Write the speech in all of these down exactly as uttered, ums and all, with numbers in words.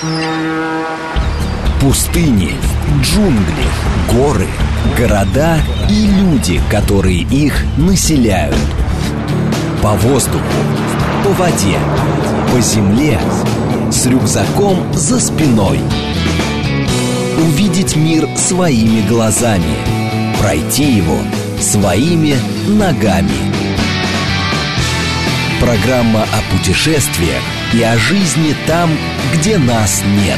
Пустыни, джунгли, горы, города и люди, которые их населяют. По воздуху, по воде, по земле, с рюкзаком за спиной. Увидеть мир своими глазами, пройти его своими ногами. Программа о путешествиях и о жизни там, где нас нет.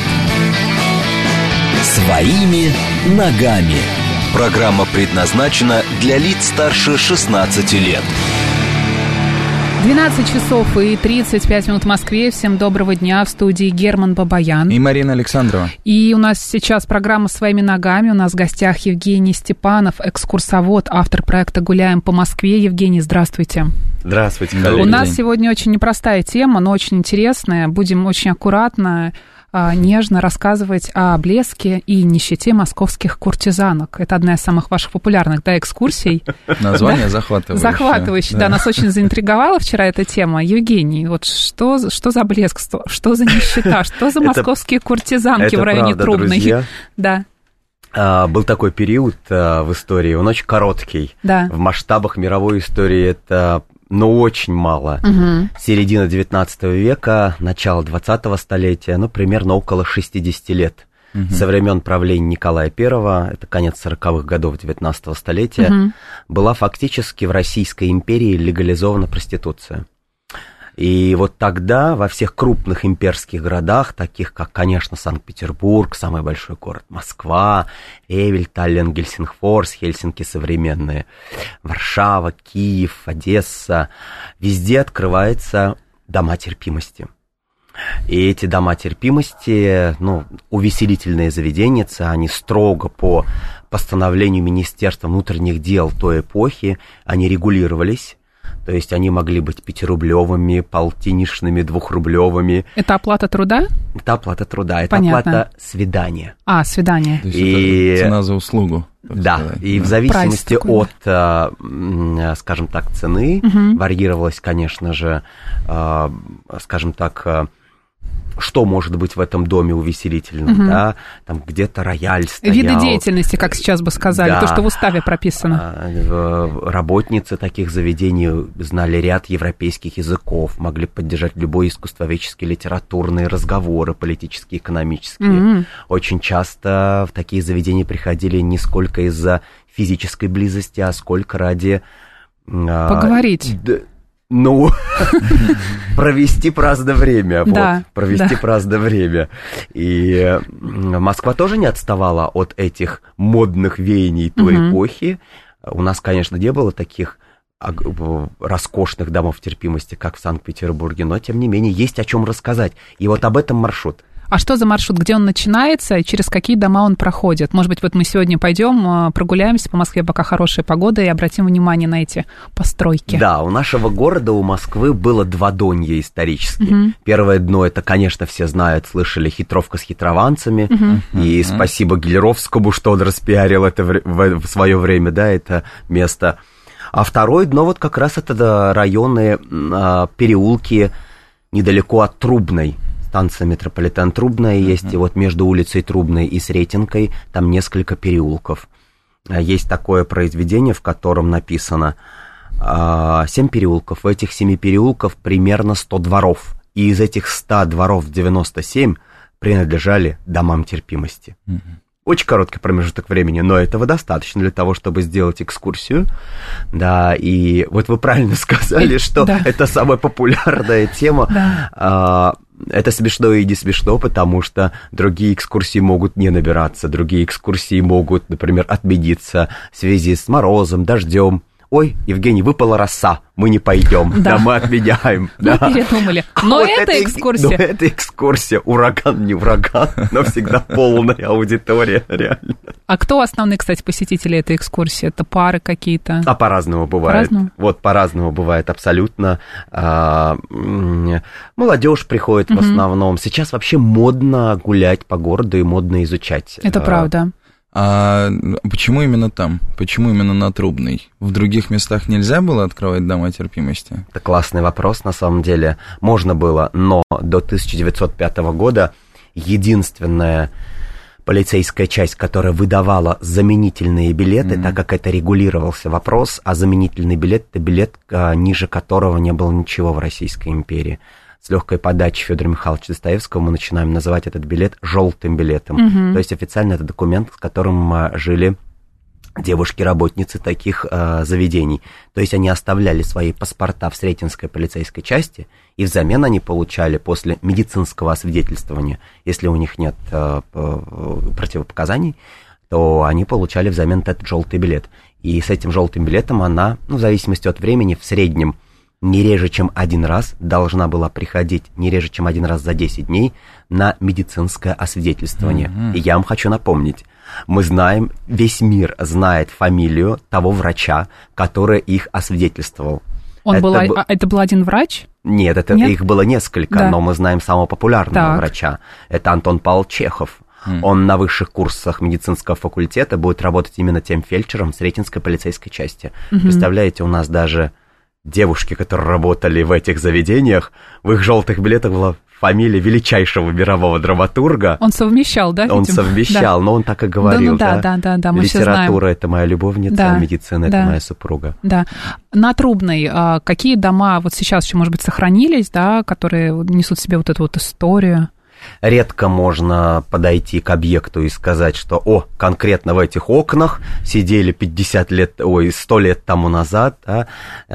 Своими ногами. Программа предназначена для лиц старше шестнадцати лет. двенадцать часов и тридцать пять минут в Москве. Всем доброго дня. В студии Герман Бабаян и Марина Александрова. И у нас сейчас программа «Своими ногами». У нас в гостях Евгений Степанов, экскурсовод, автор проекта «Гуляем по Москве». Евгений, здравствуйте. Здравствуйте, коллеги. У нас сегодня очень непростая тема, но очень интересная. Будем очень аккуратно, нежно рассказывать о блеске и нищете московских куртизанок. Это одна из самых ваших популярных, да, экскурсий. Название захватывающее. Захватывающее, да. Нас очень заинтриговала вчера эта тема. Евгений, вот что, что за блеск, что, что за нищета, что за московские куртизанки в районе Трубной? Да. А, был такой период а, в истории, он очень короткий. Да. В масштабах мировой истории это... но очень мало. Угу. Середина девятнадцатого века, начало двадцатого столетия, ну, примерно около шестидесяти лет. Угу. Со времен правления Николая Первого, это конец сороковых годов девятнадцатого столетия, угу. была фактически в Российской империи легализована проституция. И вот тогда во всех крупных имперских городах, таких как, конечно, Санкт-Петербург, самый большой город Москва, Эвель, Таллин, Гельсингфорс, Хельсинки современные, Варшава, Киев, Одесса, везде открываются дома терпимости. И эти дома терпимости, ну, увеселительные заведения, они строго по постановлению Министерства внутренних дел той эпохи, они регулировались. То есть они могли быть пятирублевыми, полтинничными, двухрублевыми. Это оплата труда? Это оплата труда, это Понятно. Оплата свидания. А, свидание. То есть и... это цена за услугу. Да, сказать. и да. в зависимости Прайс от, скажем так, цены, угу. варьировалось, конечно же, скажем так, что может быть в этом доме увеселительным, угу. да, там где-то рояль стоял. Виды деятельности, как сейчас бы сказали, да. то, что в уставе прописано. Работницы таких заведений знали ряд европейских языков, могли поддержать любой искусствоведческий, литературные разговоры, политические, экономические. Угу. Очень часто в такие заведения приходили не сколько из-за физической близости, а сколько ради... Поговорить. Ну, провести праздное время, да, вот, провести да. праздное время. И Москва тоже не отставала от этих модных веяний той угу. эпохи. У нас, конечно, не было таких роскошных домов терпимости, как в Санкт-Петербурге, но, тем не менее, есть о чем рассказать. И вот об этом маршрут. А что за маршрут, где он начинается и через какие дома он проходит? Может быть, вот мы сегодня пойдем, прогуляемся по Москве, пока хорошая погода, и обратим внимание на эти постройки. Да, у нашего города, у Москвы было два донья исторически. Uh-huh. Первое дно, это, конечно, все знают, слышали, хитровка с хитрованцами. Uh-huh. И uh-huh. спасибо Гелеровскому, что он распиарил это в, в, в свое время, да, это место. А второе дно, вот как раз это районы, переулки недалеко от Трубной. Станция метрополитен Трубная есть, uh-huh. и вот между улицей Трубной и Сретенкой там несколько переулков. Есть такое произведение, в котором написано семь переулков. В этих семи переулков примерно сто дворов. И из этих ста дворов девяносто семь принадлежали домам терпимости. Uh-huh. Очень короткий промежуток времени, но этого достаточно для того, чтобы сделать экскурсию. Да, и вот вы правильно сказали, что да. это самая популярная тема. Да. Это смешно и не смешно, потому что другие экскурсии могут не набираться, другие экскурсии могут, например, отмениться в связи с морозом, дождем. Ой, Евгений, выпала роса, мы не пойдем, да, да мы отменяем. Мы да. передумали. Но вот это экскурсия. Но это экскурсия, ураган не ураган, но всегда полная аудитория, реально. А кто основные, кстати, посетители этой экскурсии? Это пары какие-то? А по-разному бывает. По-разному? Вот по-разному бывает абсолютно. А, молодежь приходит угу. в основном. Сейчас вообще модно гулять по городу и модно изучать. Это а, правда. А почему именно там? Почему именно на Трубной? В других местах нельзя было открывать дома терпимости? Это классный вопрос, на самом деле. Можно было, но до тысяча девятьсот пятого года единственная полицейская часть, которая выдавала заменительные билеты, mm-hmm. так как это регулировался вопрос, а заменительный билет – это билет, ниже которого не было ничего в Российской империи. С легкой подачи Федора Михайловича Достоевского мы начинаем называть этот билет желтым билетом. Mm-hmm. То есть официально это документ, с которым жили девушки-работницы таких э, заведений. То есть они оставляли свои паспорта в Сретенской полицейской части, и взамен они получали после медицинского освидетельствования, если у них нет э, противопоказаний, то они получали взамен этот желтый билет. И с этим желтым билетом она, ну, в зависимости от времени, в среднем не реже, чем один раз должна была приходить, не реже, чем один раз за десять дней на медицинское освидетельствование. Mm-hmm. И я вам хочу напомнить, мы знаем, весь мир знает фамилию того врача, который их освидетельствовал. Он это, был, б... а это был один врач? Нет, это, Нет? их было несколько, да. Но мы знаем самого популярного так. врача. Это Антон Павлович Чехов. Mm. Он на высших курсах медицинского факультета будет работать именно тем фельдшером в Сретенской полицейской части. Mm-hmm. Представляете, у нас даже девушки, которые работали в этих заведениях, в их желтых билетах была фамилия величайшего мирового драматурга. Он совмещал, да? Он видимо? совмещал, да. Но он так и говорил, да? Ну, да, да, да, да, мы литература – это моя любовница, да, а медицина – да, это моя супруга. Да. На Трубной какие дома вот сейчас еще, может быть, сохранились, да, которые несут в себе вот эту вот историю? Редко можно подойти к объекту и сказать, что, о, конкретно в этих окнах сидели пятьдесят лет, ой, сто лет тому назад, да,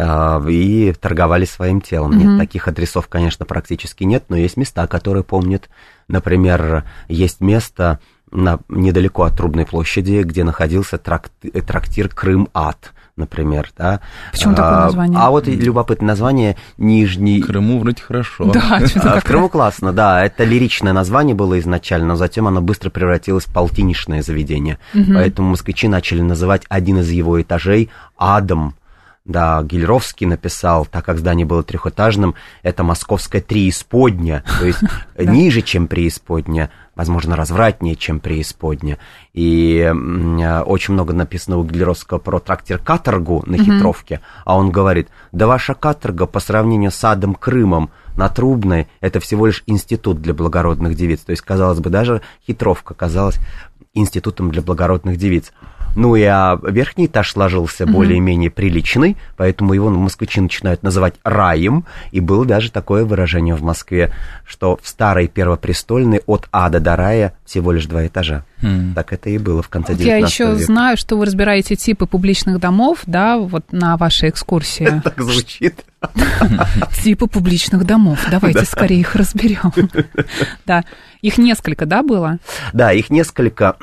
и торговали своим телом. Mm-hmm. Нет, таких адресов, конечно, практически нет, но есть места, которые помнят. Например, есть место на, недалеко от Трубной площади, где находился тракти, трактир «Крым-Ад», например, да. Почему а, такое название? А вот любопытное название Нижний... В Крыму вроде хорошо. Да, а, в Крыму классно, да. Это лиричное название было изначально, но затем оно быстро превратилось в полтинничное заведение. Угу. Поэтому москвичи начали называть один из его этажей «Адом». Да, Гильровский написал, так как здание было трехэтажным, это московская преисподня, то есть ниже, чем преисподня, возможно, развратнее, чем преисподня. И очень много написано у Гильровского про трактир «Каторгу» на Хитровке, а он говорит, да ваша каторга по сравнению с адом Крымом на Трубной, это всего лишь институт для благородных девиц. То есть, казалось бы, даже Хитровка казалась институтом для благородных девиц. Ну и а верхний этаж сложился mm-hmm. более-менее приличный, поэтому его москвичи начинают называть раем, и было даже такое выражение в Москве, что в старой Первопрестольной от ада до рая всего лишь два этажа. Mm. Так это и было в конце девятнадцатого века. Я еще знаю, что вы разбираете типы публичных домов, да, вот на вашей экскурсии. Так звучит. Типы публичных домов. Давайте скорее их разберем. Да, их несколько, да, было? Да, их несколько.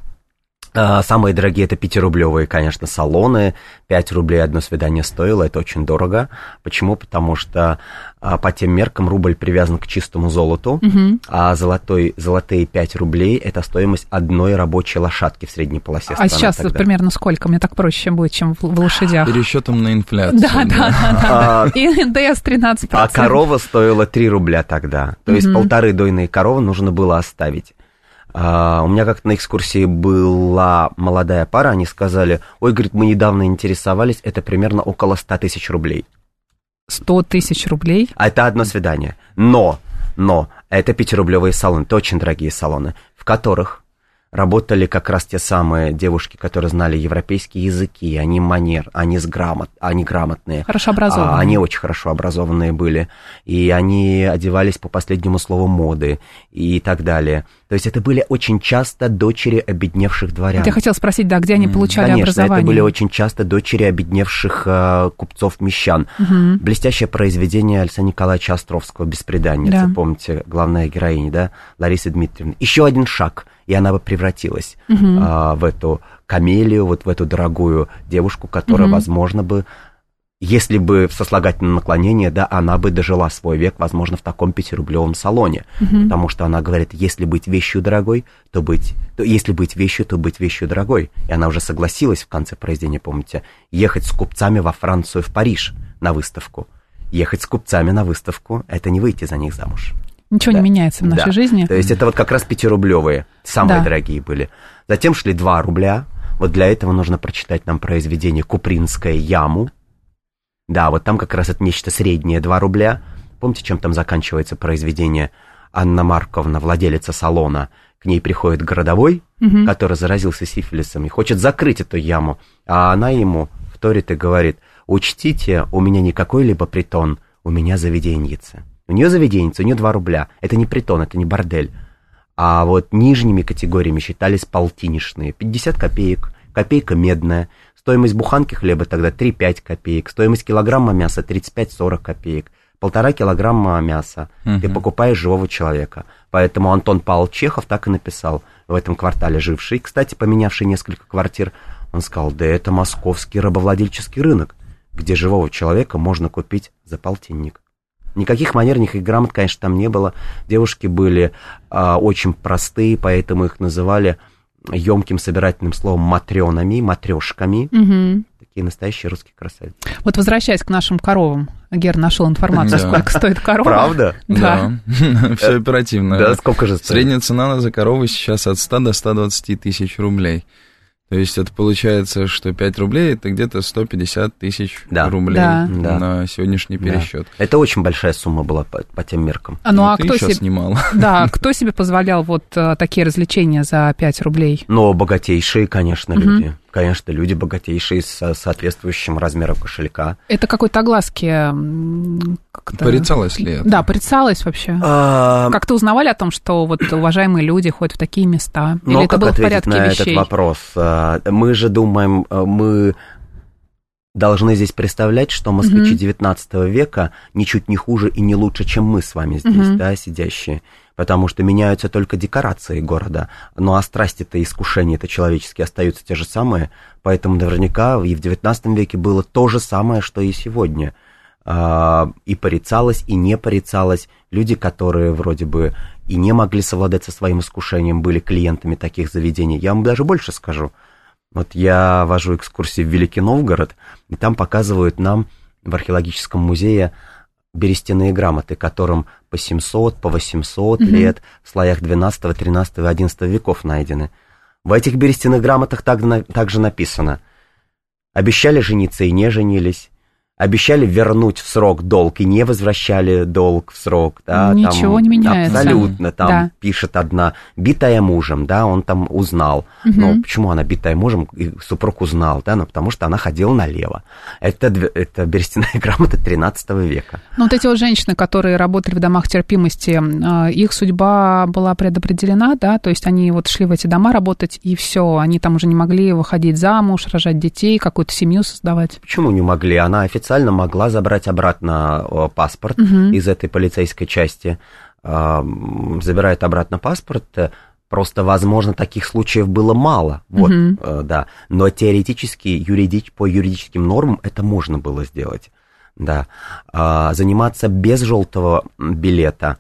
Самые дорогие — это пятирублевые, конечно, салоны. пять рублей одно свидание стоило, это очень дорого. Почему? Потому что по тем меркам рубль привязан к чистому золоту, угу. а золотой, золотые пять рублей — это стоимость одной рабочей лошадки в средней полосе страны. А сейчас тогда примерно сколько? Мне так проще будет, чем в лошадях. Пересчетом на инфляцию. Да, да, да. И эн дэ эс тринадцать процентов. А корова стоила три рубля тогда. То есть полторы дойные коровы нужно было оставить. Uh, у меня как-то на экскурсии была молодая пара, они сказали, ой, говорит, мы недавно интересовались, это примерно около ста тысяч рублей. сто тысяч рублей? А это одно свидание. Но, но, это пятирублевые салоны, это очень дорогие салоны, в которых работали как раз те самые девушки, которые знали европейские языки, они манер, они, сграмот, они грамотные. Хорошо образованные. А, они очень хорошо образованные были, и они одевались по последнему слову моды и так далее. То есть это были очень часто дочери обедневших дворян. Я хотела спросить, да, где они получали Конечно, образование? Конечно, это были очень часто дочери обедневших э, купцов-мещан. Угу. Блестящее произведение Александра Николаевича Островского «Бесприданница», да. Помните, главная героиня, да, Лариса Дмитриевна. Еще один шаг, и она бы превратилась угу. э, в эту камелию, вот в эту дорогую девушку, которая, угу. возможно, бы, если бы в сослагательном наклонении, да, она бы дожила свой век, возможно, в таком пятирублевом салоне. Угу. Потому что она говорит, если быть вещью дорогой, то быть... То, если быть вещью, то быть вещью дорогой. И она уже согласилась в конце произведения, помните, ехать с купцами во Францию, в Париж на выставку. Ехать с купцами на выставку — это не выйти за них замуж. Ничего да. не меняется в нашей да. жизни. То есть это вот как раз пятирублевые, самые да. дорогие были. Затем шли два рубля. Вот для этого нужно прочитать нам произведение «Купринская яму». Да, вот там как раз это нечто среднее, два рубля. Помните, чем там заканчивается произведение? Анна Марковна, владелица салона, к ней приходит городовой, угу. который заразился сифилисом и хочет закрыть эту яму, а она ему вторит и говорит: учтите, у меня не какой-либо притон, у меня заведеньица. У нее заведеньица, у нее два рубля. Это не притон, это не бордель. А вот нижними категориями считались полтинничные. пятьдесят копеек, копейка медная. Стоимость буханки хлеба тогда три-пять копеек. Стоимость килограмма мяса тридцать пять-сорок копеек. Полтора килограмма мяса угу. ты покупаешь живого человека. Поэтому Антон Павлович Чехов так и написал, в этом квартале живший, кстати, поменявший несколько квартир. Он сказал: да это московский рабовладельческий рынок, где живого человека можно купить за полтинник. Никаких манер, никаких грамот, конечно, там не было. Девушки были а, очень простые, поэтому их называли емким собирательным словом матрёнами, матрешками. Угу. Такие настоящие русские красавицы. Вот возвращаясь к нашим коровам, Гер нашел информацию, да. сколько стоит корова. Правда? Да. Все оперативно. Да, сколько же стоит? Средняя цена за корову сейчас от ста до ста двадцати тысяч рублей. То есть это получается, что пять рублей это где-то сто пятьдесят тысяч да. рублей да. на сегодняшний пересчет. Да. Это очень большая сумма была по, по тем меркам. А, ну, ну а кто сейчас себе... немало. Да, кто себе позволял вот такие развлечения за пять рублей? Ну, богатейшие, конечно, угу. люди. Конечно, люди богатейшие с соответствующим размером кошелька. Это какой-то огласки... Как-то... Порицалось ли это? Да, порицалось вообще. А... Как-то узнавали о том, что вот уважаемые люди ходят в такие места? Или ну, это как было в ответить порядке на вещей? этот вопрос? Мы же думаем, мы должны здесь представлять, что москвичи девятнадцатого века ничуть не хуже и не лучше, чем мы с вами здесь, uh-huh. да, сидящие. Потому что меняются только декорации города. Ну, а страсти-то и искушения-то человеческие остаются те же самые. Поэтому наверняка и в девятнадцатом веке было то же самое, что и сегодня. И порицалось, и не порицалось. Люди, которые вроде бы и не могли совладать со своим искушением, были клиентами таких заведений. Я вам даже больше скажу. Вот я вожу экскурсии в Великий Новгород, и там показывают нам в археологическом музее берестяные грамоты, которым по семьсот, по восемьсот mm-hmm. лет в слоях двенадцатого, тринадцатого и одиннадцатого веков найдены. В этих берестяных грамотах так, также написано: обещали жениться и не женились, обещали вернуть в срок долг и не возвращали долг в срок. Да, ничего там не меняется. Абсолютно. Там да. пишет одна, битая мужем, да, он там узнал. Угу. Ну, почему она битая мужем, и супруг узнал, да, ну, потому что она ходила налево. Это, это берестяная грамота тринадцатого века. Ну, вот эти вот женщины, которые работали в домах терпимости, их судьба была предопределена, да, то есть они вот шли в эти дома работать, и все, они там уже не могли выходить замуж, рожать детей, какую-то семью создавать. Почему не могли? Она официально могла забрать обратно паспорт угу. из этой полицейской части. Забирает обратно паспорт. Просто, возможно, таких случаев было мало. Вот, угу. да. Но теоретически, юридич, по юридическим нормам это можно было сделать. Да. Заниматься без желтого билета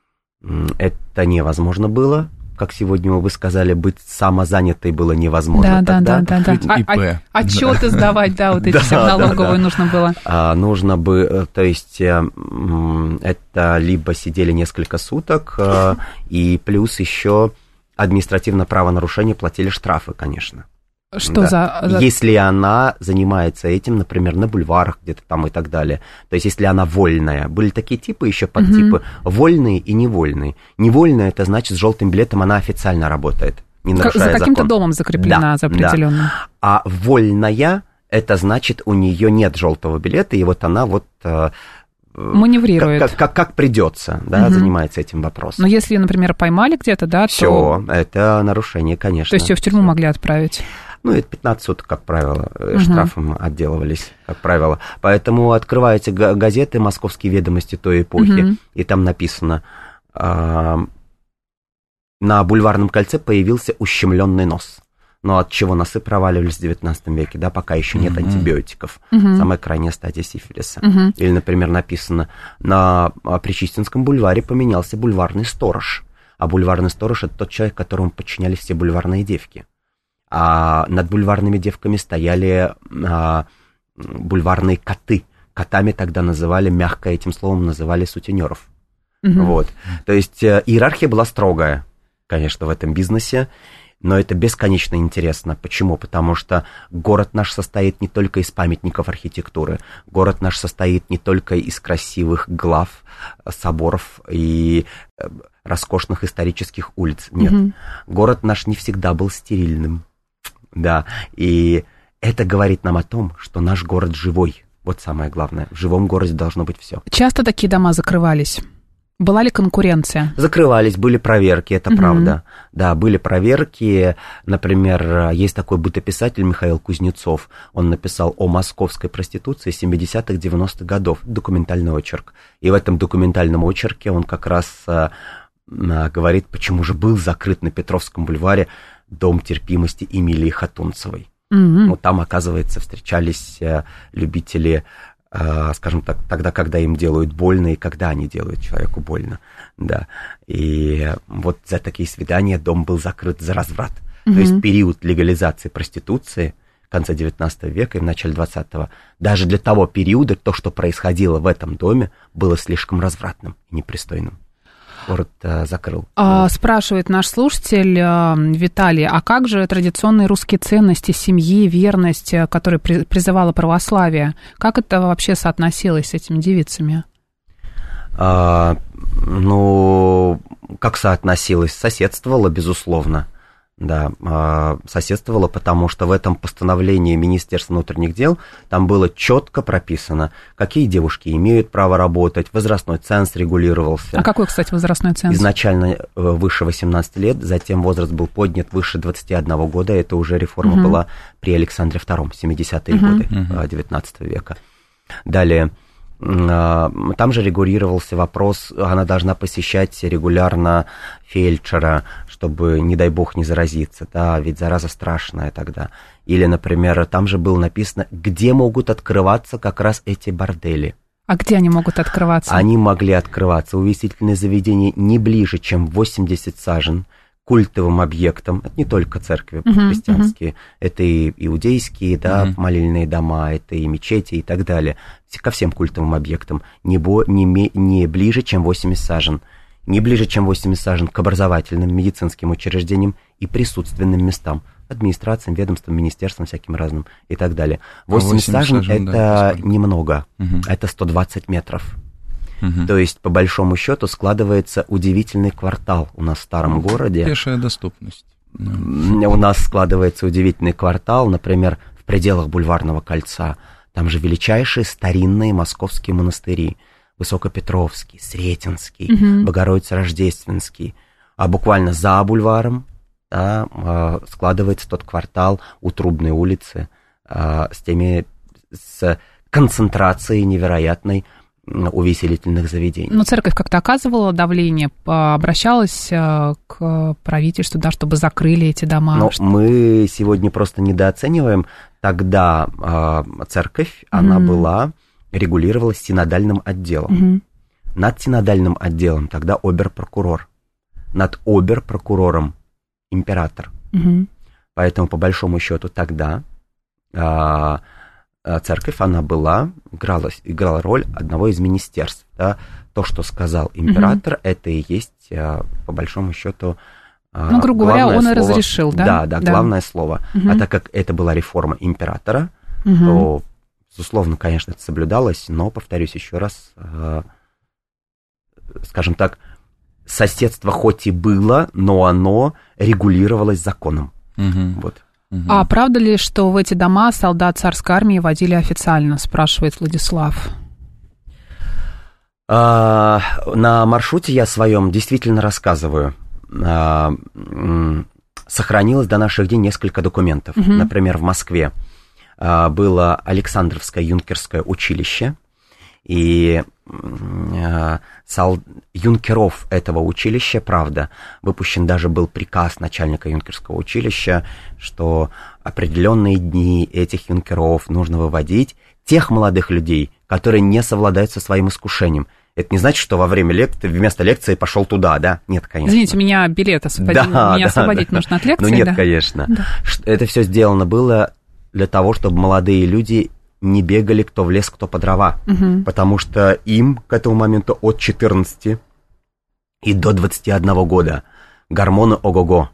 это невозможно было. Как сегодня вы сказали, быть самозанятой было невозможно да, тогда. Да, да, да. А, а, отчеты сдавать, да, вот эти все в налоговую нужно было. А, нужно бы, то есть, это либо сидели несколько суток, и плюс еще административное правонарушение, платили штрафы, конечно. Что да. за, за... Если она занимается этим, например, на бульварах где-то там и так далее. То есть, если она вольная. Были такие типы, еще подтипы. Угу. Вольные и невольные. Невольная, это значит, с желтым билетом она официально работает, не нарушая закон. За каким-то домом закреплена да, за определенным. Да. А вольная, это значит, у нее нет желтого билета, и вот она вот... маневрирует. Как, как, как придется, да, угу. занимается этим вопросом. Но если, например, поймали где-то, да, Все, то... это нарушение, конечно. То есть ее в тюрьму Все. могли отправить? Ну, это пятнадцать суток, как правило, угу. штрафом отделывались, как правило. Поэтому открываете газеты «Московские ведомости» той эпохи, угу. и там написано: э, на Бульварном кольце появился ущемленный нос. Но от чего носы проваливались в девятнадцатом веке, да, пока еще нет uh-huh. антибиотиков. Uh-huh. Самая крайняя стадия сифилиса. Uh-huh. Или, например, написано: на Причистинском бульваре поменялся бульварный сторож. А бульварный сторож — это тот человек, которому подчинялись все бульварные девки. А над бульварными девками стояли а, бульварные коты. Котами тогда называли, мягко этим словом называли сутенеров. Uh-huh. Вот. То есть иерархия была строгая, конечно, в этом бизнесе. Но это бесконечно интересно. Почему? Потому что город наш состоит не только из памятников архитектуры. Город наш состоит не только из красивых глав, соборов и роскошных исторических улиц. Нет. Mm-hmm. Город наш не всегда был стерильным. Да. И это говорит нам о том, что наш город живой. Вот самое главное. В живом городе должно быть все. Часто такие дома закрывались? Была ли конкуренция? Закрывались, были проверки, это угу. правда. Да, были проверки. Например, есть такой бытописатель Михаил Кузнецов. Он написал о московской проституции семидесятых, девяностых годов. Документальный очерк. И в этом документальном очерке он как раз а, а, говорит, почему же был закрыт на Петровском бульваре дом терпимости Эмилии Хатунцевой. Угу. Ну, там, оказывается, встречались а, любители... скажем так, тогда, когда им делают больно и когда они делают человеку больно, да, и вот за такие свидания дом был закрыт за разврат, mm-hmm. то есть период легализации проституции в конце девятнадцатого века и в начале двадцатого, даже для того периода то, что происходило в этом доме, было слишком развратным и непристойным. Город а, закрыл. А, спрашивает наш слушатель а, Виталий, а как же традиционные русские ценности семьи, верность, которые при, призывало православие? Как это вообще соотносилось с этими девицами? А, ну, как соотносилось? Соседствовало, безусловно. Да, соседствовало, потому что в этом постановлении Министерства внутренних дел там было четко прописано, какие девушки имеют право работать, возрастной ценз регулировался. А какой, кстати, возрастной ценз? Изначально выше восемнадцати лет, затем возраст был поднят выше двадцати одного года, это уже реформа угу. была при Александре втором, семидесятые угу. годы девятнадцатого века. Далее. Там же регулировался вопрос, она должна посещать регулярно фельдшера, чтобы, не дай бог, не заразиться, да, ведь зараза страшная тогда. Или, например, там же было написано, где могут открываться как раз эти бордели. А где они могут открываться? Они могли открываться, увеселительные заведения не ближе, чем восемьдесят сажен, культовым объектам, это не только церкви uh-huh, христианские, uh-huh. это и иудейские, да, uh-huh. молельные дома, это и мечети и так далее. Ко всем культовым объектам не, бо, не, не ближе, чем восемьдесят сажен, не ближе, чем восемьдесят сажен к образовательным, медицинским учреждениям и присутственным местам, администрациям, ведомствам, министерствам всяким разным и так далее. восемьдесят сажен, сажен это да, немного, uh-huh. это сто двадцать метров. Угу. То есть, по большому счету, складывается удивительный квартал у нас в старом городе. Пешая доступность. Да. У нас складывается удивительный квартал, например, в пределах Бульварного кольца. Там же величайшие старинные московские монастыри. Высокопетровский, Сретенский, угу. Богородице-Рождественский. А буквально за бульваром да, складывается тот квартал у Трубной улицы с теми, с концентрацией невероятной увеселительных заведений. Но церковь как-то оказывала давление, обращалась к правительству, да, чтобы закрыли эти дома? Но мы сегодня просто недооцениваем. Тогда э, церковь, mm-hmm. она была, регулировалась синодальным отделом. Mm-hmm. Над синодальным отделом тогда обер-прокурор. Над обер-прокурором император. Mm-hmm. Поэтому, по большому счету, тогда... Э, церковь, она была, играла, играла роль одного из министерств. Да? То, что сказал император, mm-hmm. это и есть, по большому счету, ну, грубо говоря, он слово, и разрешил, да? Да, да, да. главное слово. Mm-hmm. А так как это была реформа императора, mm-hmm. то, безусловно, конечно, это соблюдалось, но, повторюсь еще раз, скажем так, соседство хоть и было, но оно регулировалось законом. Mm-hmm. Вот. Угу. А правда ли, что в эти дома солдат царской армии водили официально, спрашивает Владислав? А, на маршруте я своем действительно рассказываю. А, сохранилось до наших дней несколько документов. Угу. Например, в Москве а, было Александровское юнкерское училище, и а, сол... юнкеров этого училища, правда, выпущен даже был приказ начальника юнкерского училища, что определенные дни этих юнкеров нужно выводить тех молодых людей, которые не совладают со своим искушением. Это не значит, что во время лекции, вместо лекции пошел туда, да? Нет, конечно. Извините, меня билет освободить, да, меня да, освободить да. нужно от лекции, Ну нет, да? конечно. Да. Это все сделано было для того, чтобы молодые люди не бегали кто в лес, кто по дрова. Угу. Потому что им к этому моменту от четырнадцати и до двадцати одного года гормоны ого-го.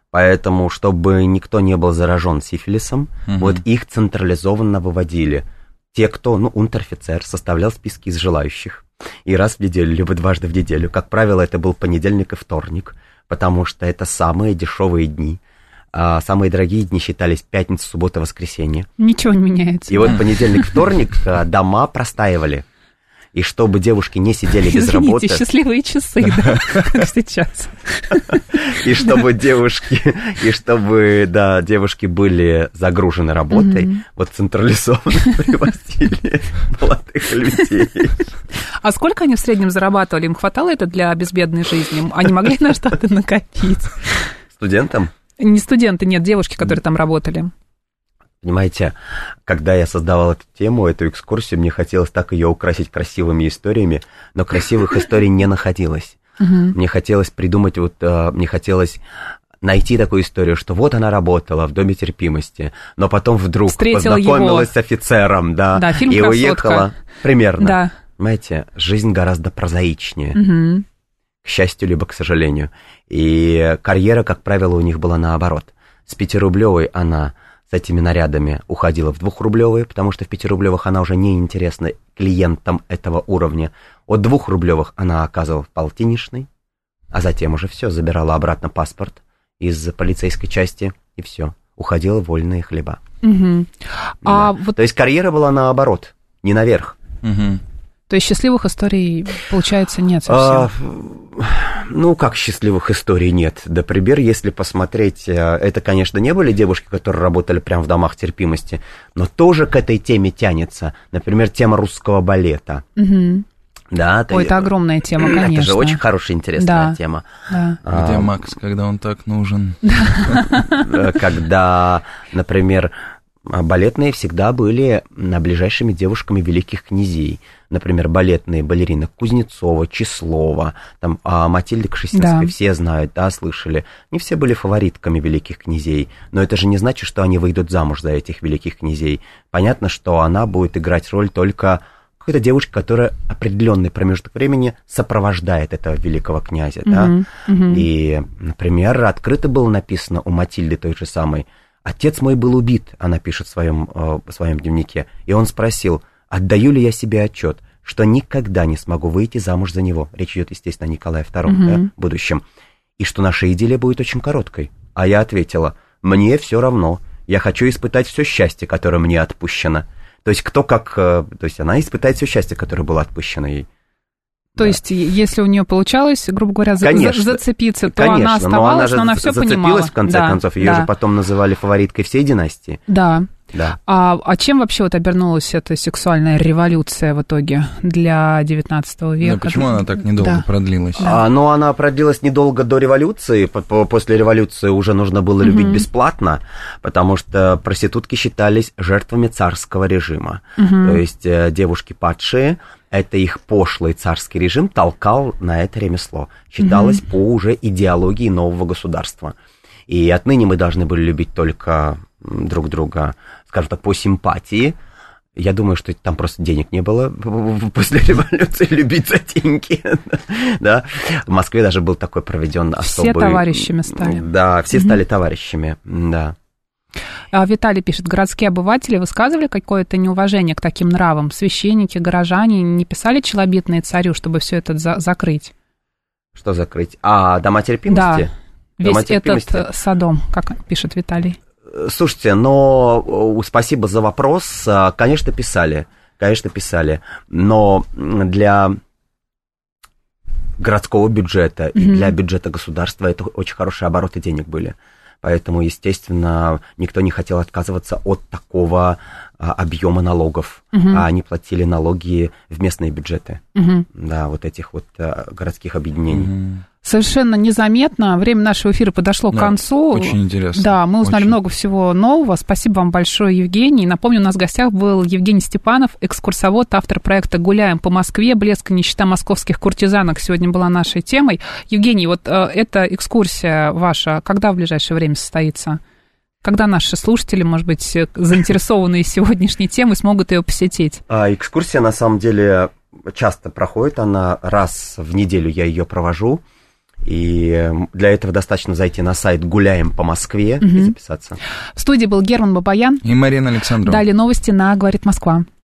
Поэтому, чтобы никто не был заражен сифилисом, угу. вот их централизованно выводили. Те, кто, ну, унтер-офицер, составлял списки из желающих. И раз в неделю, либо дважды в неделю. Как правило, это был понедельник и вторник, потому что это самые дешевые дни. А самые дорогие дни считались пятница, суббота, воскресенье. Ничего не меняется. И да. вот понедельник, вторник дома простаивали. И чтобы девушки не сидели без Извините, работы... счастливые часы, да, как сейчас. И чтобы девушки, и чтобы, да, девушки были загружены работой, вот централизованно привозили молодых людей. А сколько они в среднем зарабатывали? Им хватало это для безбедной жизни? Они могли на что-то накопить? Студентам? Не студенты, нет, девушки, которые там работали. Понимаете, когда я создавал эту тему, эту экскурсию, мне хотелось так ее украсить красивыми историями, но красивых историй не находилось. Uh-huh. Мне хотелось придумать, вот, мне хотелось найти такую историю, что вот она работала в Доме терпимости, но потом вдруг встретила познакомилась его. с офицером, да, да фильм и «Красотка». уехала. Примерно. Да. Понимаете, жизнь гораздо прозаичнее. Uh-huh. К счастью, либо к сожалению. И карьера, как правило, у них была наоборот. С пятирублевой она... с этими нарядами уходила в двухрублевые, потому что в пятирублевых она уже не интересна клиентам этого уровня. От двухрублевых она оказывала в полтинничной, а затем уже все, забирала обратно паспорт из полицейской части, и все, уходила в вольные хлеба. Угу. Да. А вот... То есть карьера была наоборот, не наверх. Угу. То есть счастливых историй, получается, нет совсем? А, ну, как счастливых историй нет? Да, пример, если посмотреть, это, конечно, не были девушки, которые работали прямо в домах терпимости, но тоже к этой теме тянется. Например, тема русского балета. Угу. Да, Ой, это огромная тема, конечно. Это же очень хорошая, интересная да, тема. Да. Где а, Макс, когда он так нужен? Когда, например, балетные всегда были ближайшими девушками великих князей. Например, балетные балерины Кузнецова, Числова, там, а Матильды Кшесинской, да. все знают, да, слышали. Не все были фаворитками великих князей, но это же не значит, что они выйдут замуж за этих великих князей. Понятно, что она будет играть роль только какой-то девушки, которая определенный промежуток времени сопровождает этого великого князя, да. Uh-huh, uh-huh. И, например, открыто было написано у Матильды той же самой: «Отец мой был убит», она пишет в своем, в своем дневнике, и он спросил: «Отдаю ли я себе отчет, что никогда не смогу выйти замуж за него?» Речь идет, естественно, о Николае Втором, uh-huh. да, в будущем. «И что наша идиллия будет очень короткой». А я ответила: «Мне все равно. Я хочу испытать все счастье, которое мне отпущено». То есть кто как... То есть она испытает все счастье, которое было отпущено ей. То да. есть, если у нее получалось, грубо говоря, за, конечно, за, зацепиться, то конечно, она оставалась, но она, но она все зацепилась, понимала. в конце да, концов. Ее да. же потом называли фавориткой всей династии. Да. Да. А, а чем вообще вот обернулась эта сексуальная революция в итоге для девятнадцатого века? Да, почему она так недолго да. продлилась? Да. А, ну, она продлилась недолго до революции. После революции уже нужно было любить угу. бесплатно, потому что проститутки считались жертвами царского режима. Угу. То есть девушки падшие, это их пошлый царский режим толкал на это ремесло. Считалось угу. по уже идеологии нового государства. И отныне мы должны были любить только друг друга, скажем так, по симпатии. Я думаю, что там просто денег не было после революции любить за деньги. Да. В Москве даже был такой проведен особый... Все товарищами стали. Да, все стали товарищами, да. Виталий пишет: городские обыватели высказывали какое-то неуважение к таким нравам? Священники, горожане не писали челобитные царю, чтобы все это за- закрыть? Что закрыть? А, дома терпимости? Да, весь этот Содом, как пишет Виталий. Слушайте, но спасибо за вопрос. Конечно, писали, конечно, писали, но для городского бюджета mm-hmm. и для бюджета государства это очень хорошие обороты денег были. Поэтому, естественно, никто не хотел отказываться от такого а, объема налогов, uh-huh. а они платили налоги в местные бюджеты, uh-huh. да, вот этих вот а, городских объединений. Uh-huh. Совершенно незаметно. Время нашего эфира подошло да, к концу. Очень интересно. Да, мы узнали очень. много всего нового. Спасибо вам большое, Евгений. Напомню, у нас в гостях был Евгений Степанов, экскурсовод, автор проекта «Гуляем по Москве. Блеск и нищета московских куртизанок» сегодня была нашей темой. Евгений, вот э, эта экскурсия ваша, когда в ближайшее время состоится? Когда наши слушатели, может быть, заинтересованные сегодняшней темой, смогут ее посетить? А, экскурсия, на самом деле, часто проходит. Она раз в неделю я ее провожу. И для этого достаточно зайти на сайт «Гуляем по Москве» угу. и записаться. В студии был Герман Бабаян и Марина Александрова. Далее новости на «Говорит Москва».